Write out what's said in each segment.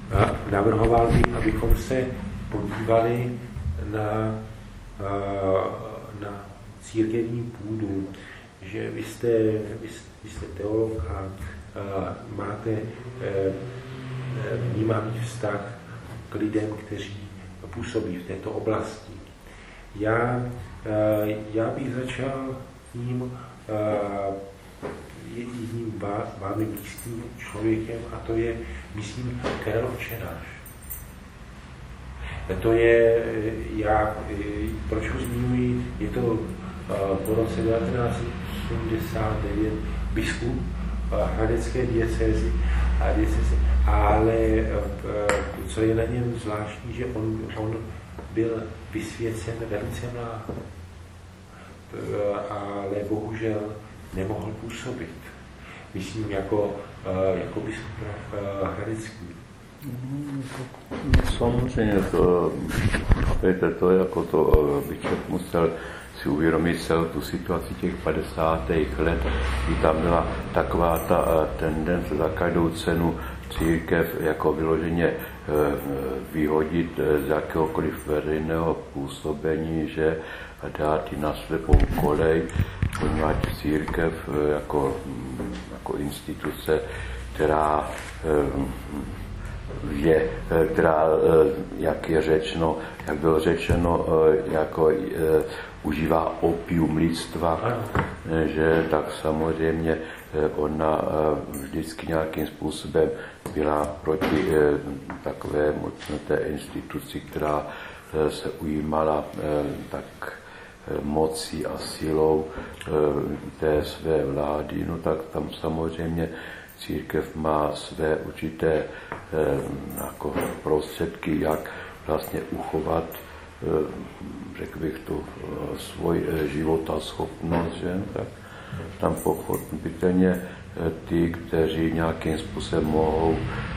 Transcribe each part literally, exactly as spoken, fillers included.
navrhoval bych, abychom se podívali na, na církevní půdu, že vy jste, vy, vy jste teolog a máte vnímavý vztah k lidem, kteří působí v této oblasti. Já, já bych začal tím jedním vámi blízkým člověkem, a to je, myslím, Karel Čenáš. To je, já, proč ho zmiňuji, je to po roce devatenáct osmdesát devět biskup hradecké diecézy, a diecézy, ale co je na něm zvláštní, že on, on byl vysvěcen velice mlád, ale bohužel nemohl působit. Myslím, jako, jako biskup hradecký. No, samozřejmě to, víte, to jako to by člověk musel si uvědomit celou tu situaci těch padesátých let, kdy tam byla taková ta tendence za každou cenu církev jako vyloženě vyhodit z jakéhokoliv veřejného působení, že dát ji na slepou kolej, poněvadž církev jako, jako instituce, která je, která, jak je řečeno, jak bylo řečeno, jako užívá opium lidstva, že tak samozřejmě ona vždycky nějakým způsobem byla proti takové mocné instituci, která se ujímala tak mocí a silou té své vlády, no tak tam samozřejmě církev má své určité jako prostředky, jak vlastně uchovat, řekl bych, tu svůj životaschopnost, že? Tak tam pochopitelně ty, kteří nějakým způsobem mohou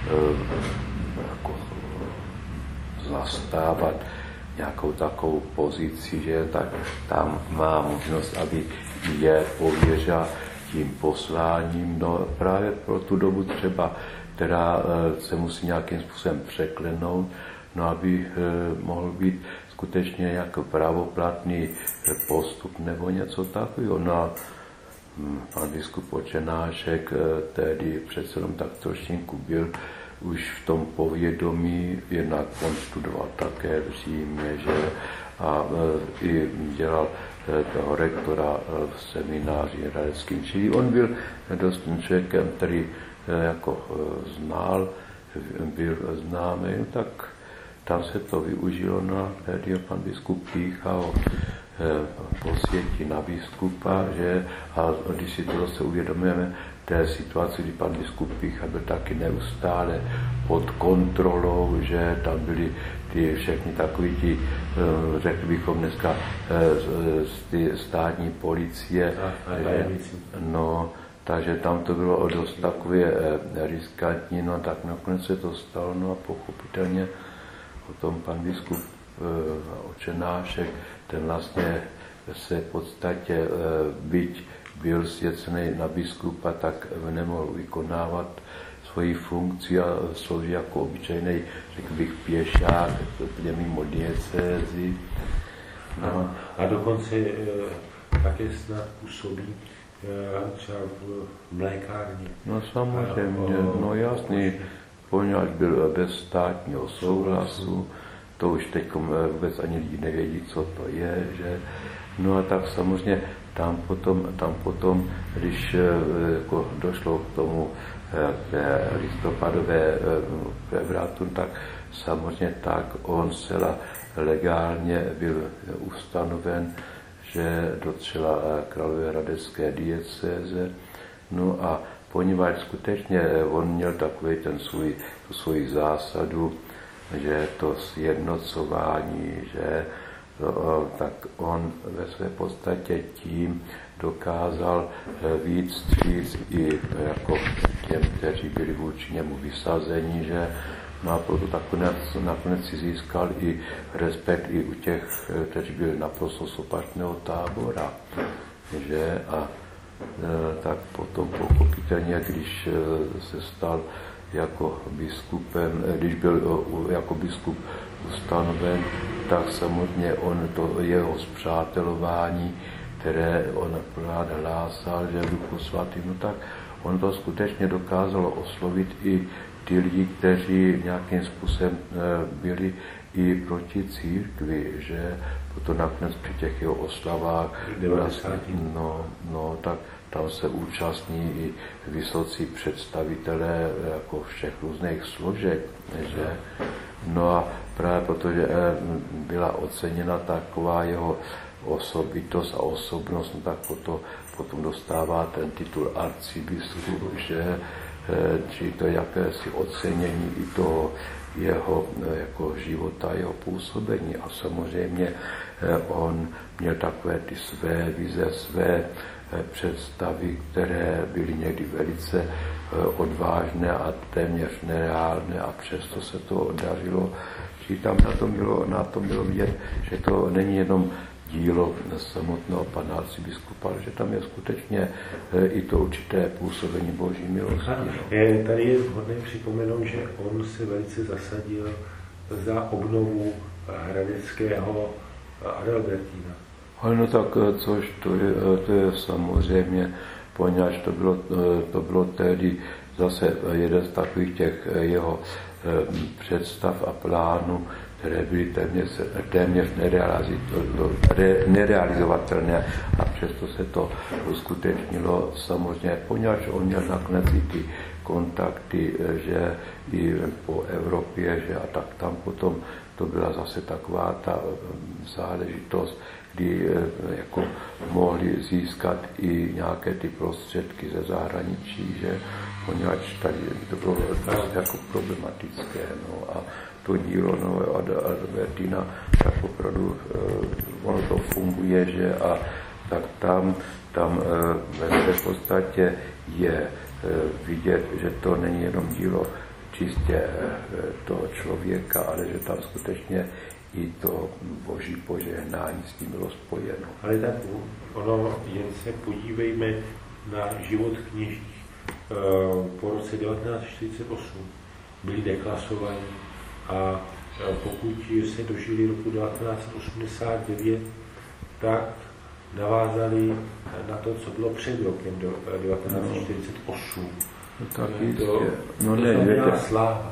jako zastávat nějakou takovou pozici, že tak tam má možnost, aby je pověřila tím posláním, no právě pro tu dobu třeba, která se musí nějakým způsobem překlenout, no aby mohl být skutečně jako právoplatný postup nebo něco takového. No a pan biskup Očenášek tehdy přece jenom tak trošinku byl už v tom povědomí, jednak on studoval také v Římě, že a i dělal toho rektora v semináři hradeckým. Čili on byl dost člověkem, který jako znal, byl známý, tak tam se to využilo, no tehdy pan biskup Pýcha posvětí na biskupa, že a když si to zase uvědomujeme, té situaci, kdy pan biskup Pýcha byl taky neustále pod kontrolou, že tam byly ty všechny takový ti, řekli bychom dneska, ty státní policie, no, takže tam to bylo dost takové riskantní, no tak nakonec se to stalo, no a pochopitelně potom pan biskup Očenášek, ten vlastně se v podstatě byť byl svěcený na biskupa, tak nemohl vykonávat svoji funkci a slouží jako obyčejný, řekl bych, pěšák, úplně mimo diecézy. No. A dokonce e, také snad působí e, třeba v mlékárně. No samozřejmě, no jasný, poněvadž byl bez státního souhlasu, to už teď vůbec ani lidi nevědí, co to je, že? No a tak samozřejmě tam potom, tam potom když jako došlo k tomu listopadové převratu, tak samozřejmě tak on zcela legálně byl ustanoven, že do třeba královéhradecké diecéze. No a poněvadž skutečně on měl takový ten svůj, tu svoji zásadu, že to sjednocování, že to, tak on ve své podstatě tím dokázal víc vstříc i jako těm, kteří byli vůči němu vysazeni, že no a proto nakonec, nakonec si získal i respekt i u těch, kteří byli naprosto z opačného tábora, že a tak potom pochopitelně, když se stal jako biskupem, když byl jako biskup ustanoven, tak samozřejmě on to jeho spřátelování, které on rád hlásal, že v Duchu Svatým, no tak on to skutečně dokázalo oslovit i ty lidi, kteří nějakým způsobem byli i proti církvi, že potom nakonec při těch jeho oslavách, no, no, tak tam se účastní i vysocí představitelé jako všech různých složek, že? No a právě protože byla oceněna taková jeho osobitost a osobnost, no tak potom, potom dostává ten titul arcibiskup, že či to jakési ocenění i toho jeho jako života, jeho působení. A samozřejmě on měl takové ty své vize, své představy, které byly někdy velice odvážné a téměř nereálné a přesto se to dařilo. Či tam na tom bylo, na tom bylo vidět, že to není jenom dílo samotného pana arcibiskupa, že tam je skutečně i to určité působení Boží milosti. Je, tady je vhodné připomenout, že on se velice zasadil za obnovu hradeckého Adalbertina. Ale no tak, což to je, to je samozřejmě, poněvadž to bylo, to bylo tehdy zase jeden z takových těch jeho představ a plánů, které byly téměř, téměř nerealizovatelné a přesto se to uskutečnilo samozřejmě, poněvadž on měl nakonec i ty kontakty, že i po Evropě, že a tak tam potom to byla zase taková ta záležitost, kdy jako mohli získat i nějaké ty prostředky ze zahraničí, že poněvadž tady to bylo jako problematické, no a to dílo no, Adalbertina, tak opravdu ono to funguje, že a tak tam, tam v podstatě je vidět, že to není jenom dílo čistě toho člověka, ale že tam skutečně i to Boží požehnání s tím bylo spojeno. Ale tak ono, jen se podívejme na život kněží. Po roce devatenáct set čtyřicet osm byli deklasovaní a pokud se dožili roku devatenáct set osmdesát devět, tak navázali na to, co bylo před rokem devatenáct set čtyřicet osm. No, tak jistě. To, no to ne, znamená sláva.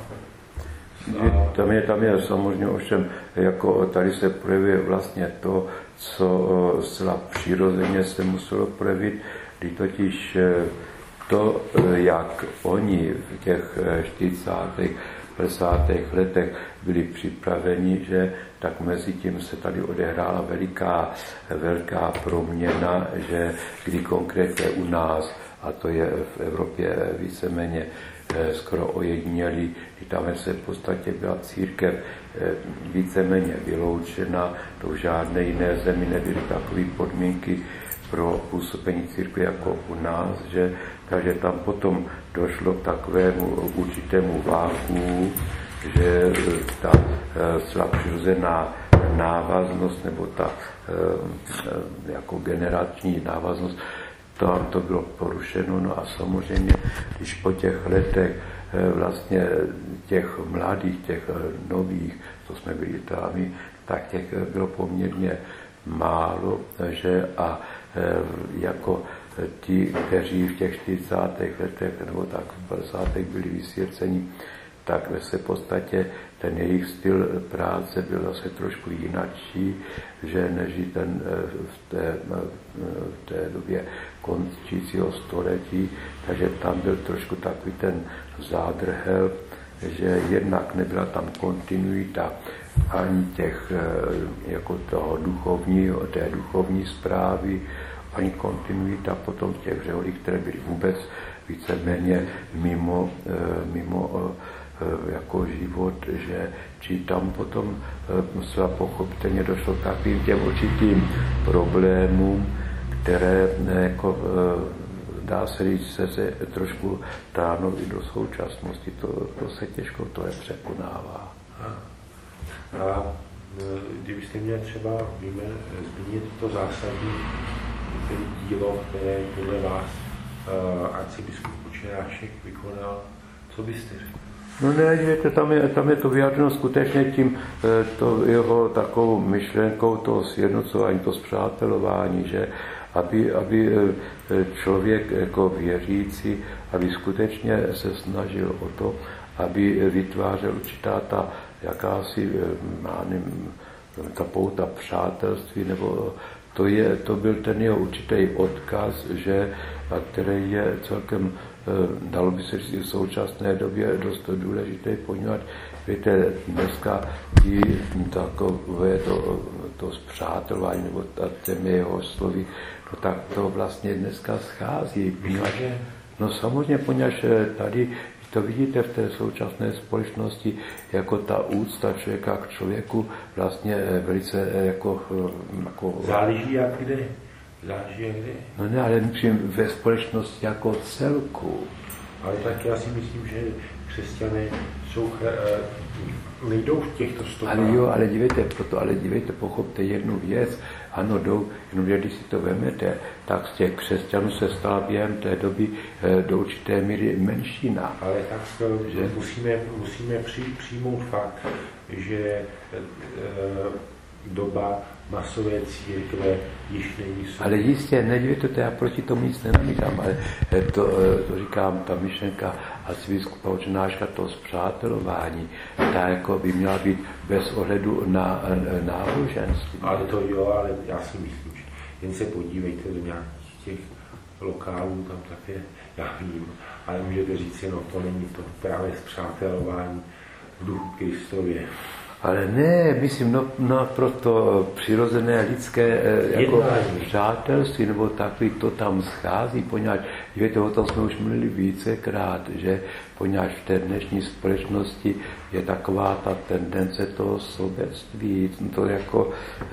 Tam je, tam je samozřejmě ovšem, jako tady se projevuje vlastně to, co zcela přirozeně se muselo projevit, kdy totiž to, jak oni v těch čtyřicátých padesátých letech byli připraveni, že tak mezi tím se tady odehrála veliká, velká proměna, že kdy konkrétně u nás, a to je v Evropě víceméně skoro ojedinělý, kdy tam se v podstatě byla církev víceméně vyloučena, to v žádné jiné zemi nebyly takové podmínky pro působení církve jako u nás, že, takže tam potom došlo k takovému určitému váku, že ta zcela přirozená návaznost nebo ta jako generační návaznost, tam to bylo porušeno, no a samozřejmě, když po těch letech vlastně těch mladých, těch nových, co jsme byli tam, tak těch bylo poměrně málo, že a jako ti, kteří v těch čtyřicátých letech nebo tak v padesátých byli vysvěceni, tak se v podstatě ten jejich styl práce byl zase trošku jinačí, že než ten v té, v té době končícího století, takže tam byl trošku takový ten zádrhel, že jednak nebyla tam kontinuita ani těch, jako toho duchovního, té duchovní správy, ani kontinuita potom těch řeholí, které byly vůbec víceméně mimo, mimo jako život, že či tam potom musela pochopitelně došlo k takovým těm určitým problémům, které jako dá se říct, se, se trošku táhnou i do současnosti. To, to se těžko to je překonává. A, a kdybyste měli třeba víme, zmínit to zásadní dílo, které podle vás arcibiskup Kučerášek vykonal, Co byste řekl? No ne, víte, tam je, tam je to vyjádřeno skutečně tím to jeho takovou myšlenkou toho sjednocování, to spřátelování, že aby, aby člověk jako věřící, aby skutečně se snažil o to, aby vytvářel určitá ta jakási, já nevím, ta pouta přátelství, nebo to, je, to byl ten jeho určitý odkaz, že, a který je celkem, dalo by se říct v současné době dost důležitý, poněvadž víte, dneska i takové to, to spřátelování, nebo těmi jeho slovy, no tak to vlastně dneska schází. Poněvadž, no samozřejmě, poněvadž tady to vidíte v té současné společnosti, jako ta úcta člověka k člověku vlastně velice jako... jako záleží jak kde. Záleží jak kde. No ne, ale myslím ve společnosti jako celku. Ale tak já si myslím, že křesťané jsou, nejdou v těchto stopách. Ale jo, ale dívejte, proto, ale dívejte, pochopte jednu věc. Ano, jdou, jenom když si to vemete, tak z těch křesťanů se stala během té doby do určité míry menšina. Ale tak že musíme, musíme při, přijmout fakt, že e, doba masové církve již není. Ale jistě, nedívejte, to já proti tomu nic nenamítám, ale to, to říkám, ta myšlenka arcibiskupa Očenáška, to spřátelování, ta jako by měla být bez ohledu na náboženství. Ale to jo, ale já si myslím, že jen se podívejte do nějakých těch lokálů, tam také, já vím, ale můžete říct, no to není to právě spřátelování v duchu Kristově. Ale ne, myslím, no, no proto přirozené lidské jako přátelství, nebo takový to tam schází, poněvadž, víte, o tom jsme už mluvili vícekrát, že poněvadž v té dnešní společnosti je taková ta tendence toho sobectví, to jako,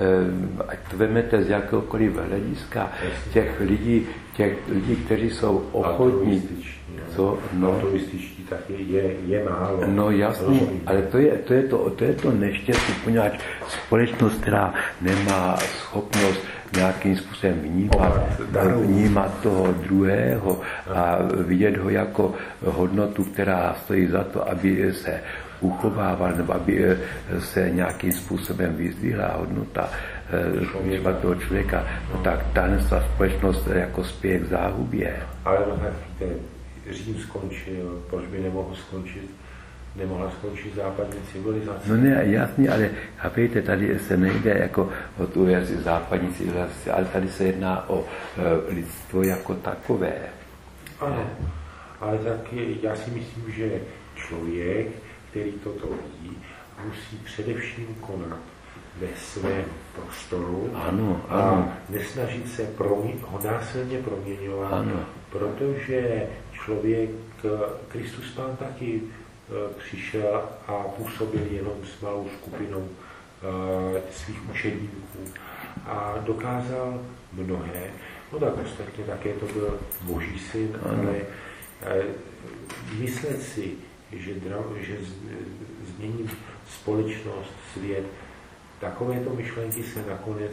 ať to vemete z jakéhokoliv hlediska, těch lidí, těch lidí, kteří jsou ochotní, co, no, altruističtí taky je, je málo. No jasný, ale to je to, je to, to, je to neštěstí, poněvadž společnost, která nemá schopnost nějakým způsobem vnímat, vnímat toho druhého a vidět ho jako hodnotu, která stojí za to, aby se uchovával, nebo aby se nějakým způsobem vyzdvihla hodnota třeba toho člověka, no tak ta společnost jako spěje k záhubě. Ale no tak víte, Řím skončil, proč by nemohl skončit, nemohla skončit západní civilizace? No ne, jasně, ale chápejte, tady se nejde jako o tu západní civilizaci, ale tady se jedná o e, lidstvo jako takové. Ano, ale tak já si myslím, že člověk, který toto ví, musí především konat ve svém prostoru ano, ano. a nesnažit se promě- ho násilně proměňovat, ano. Protože člověk, Kristus Pán taky přišel a působil jenom s malou skupinou svých učedníků a dokázal mnohé. No tak ostatně také to byl Boží syn, ano. Ale myslet si, že, že změním společnost, svět, takovéto myšlenky se nakonec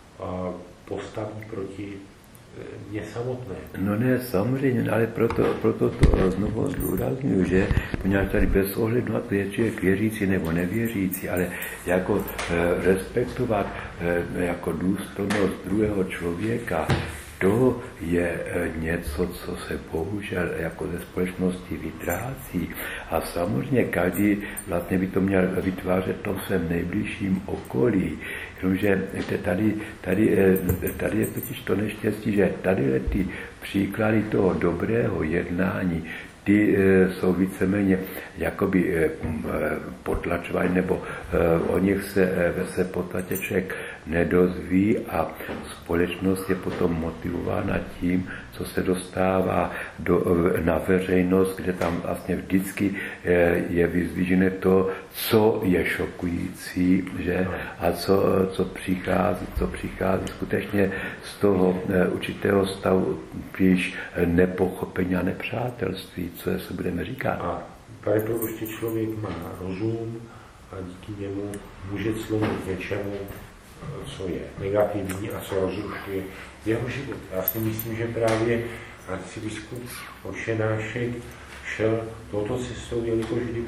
postaví proti mě samotné. No ne, samozřejmě, ale proto, proto to znovu zdůrazňuji, že poněvadž tady bez ohledu na to je člověk věřící nebo nevěřící, ale jako e, respektovat e, jako důstojnost druhého člověka, to je e, něco, co se bohužel jako ze společnosti vytrácí. A samozřejmě každý vlastně by to měl vytvářet v tom svém nejbližším okolí. Jenomže tady, tady, tady je totiž to neštěstí, že tady ty příklady toho dobrého jednání, ty jsou víceméně jakoby potlačovány, nebo o nich se ve své podstatě člověk nedozví a společnost je potom motivována tím, co se dostává do, na veřejnost, kde tam vlastně vždycky je vyzdvižené to, co je šokující, že? A co, co přichází, co přichází skutečně z toho určitého stavu spíš nepochopení a nepřátelství, co se budeme říkat. A tady prostě člověk má rozum a díky němu může clonit něčemu, co je negativní a co rozrušuje jeho život. Já si myslím, že právě arcibiskup Očenášek šel touto cestou, jelikož kdyby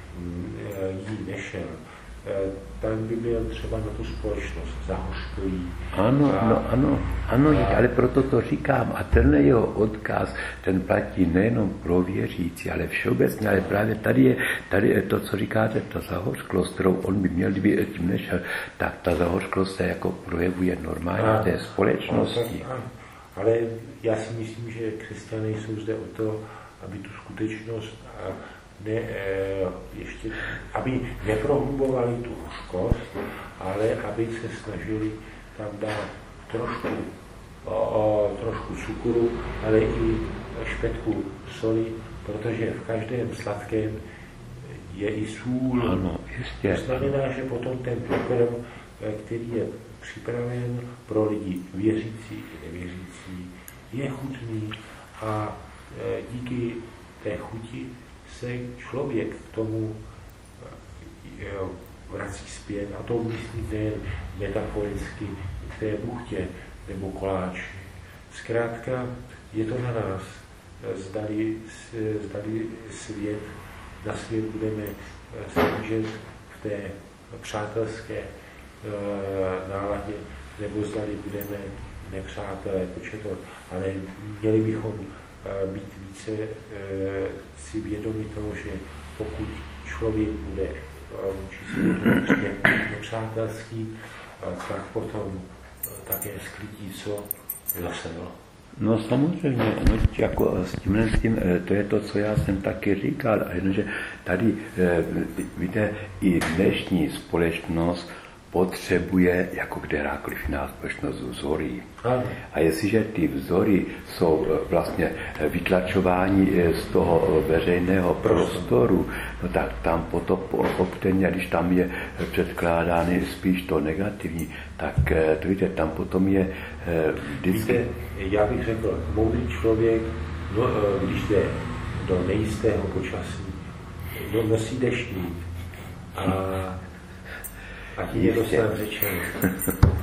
jí nešel, tak by byl třeba na tu společnost zahořklý. Ano, a, no, ano, ano, a, ale proto to říkám. A ten jeho odkaz, ten platí nejenom pro věřící, ale všeobecně, ale právě tady je, tady je to, co říkáte, ta zahořklost, kterou on by měl, kdyby tím nešel, tak ta zahořklost se jako projevuje normálně v té společnosti. A, a, ale já si myslím, že křesťané jsou zde o to, aby tu skutečnost a ne, ještě, aby neprohlubovali tu hořkost, ale aby se snažili tam dát trošku, o, o, trošku cukru, ale i špetku soli, protože v každém sladkém je i sůl. Ano, jistě. To znamená, že potom ten pokrm, který je připraven pro lidi věřící i nevěřící, je chutný a díky té chuti se člověk k tomu jo, vrací zpět, a to myslím nejen metaforicky k té buchtě nebo koláči. Zkrátka je to na nás, zdali, zdali svět, na svět budeme snažit v té přátelské e, náladě, nebo zdali budeme nepřátelé, protože to, ale měli bychom být více e, si vědomi toho, že pokud člověk bude čistě nepřátelský, tak potom také sklidí, co zasel. No samozřejmě, no, jako s tímhle s tím, to je to, co já jsem taky říkal, a jenomže tady, víte, i dnešní společnost potřebuje, jako kterákoliv jiná společnost, vzory. A jestliže ty vzory jsou vlastně vytlačováni z toho veřejného prostoru, no tak tam potom pochopitelně, když tam je předkládány spíš to negativní, tak to víte, tam potom je vždycky... Víte, já bych řekl, moudrý člověk, no, když jde do nejistého počasí, no, nosí deštník a A ti je to snad řečeno.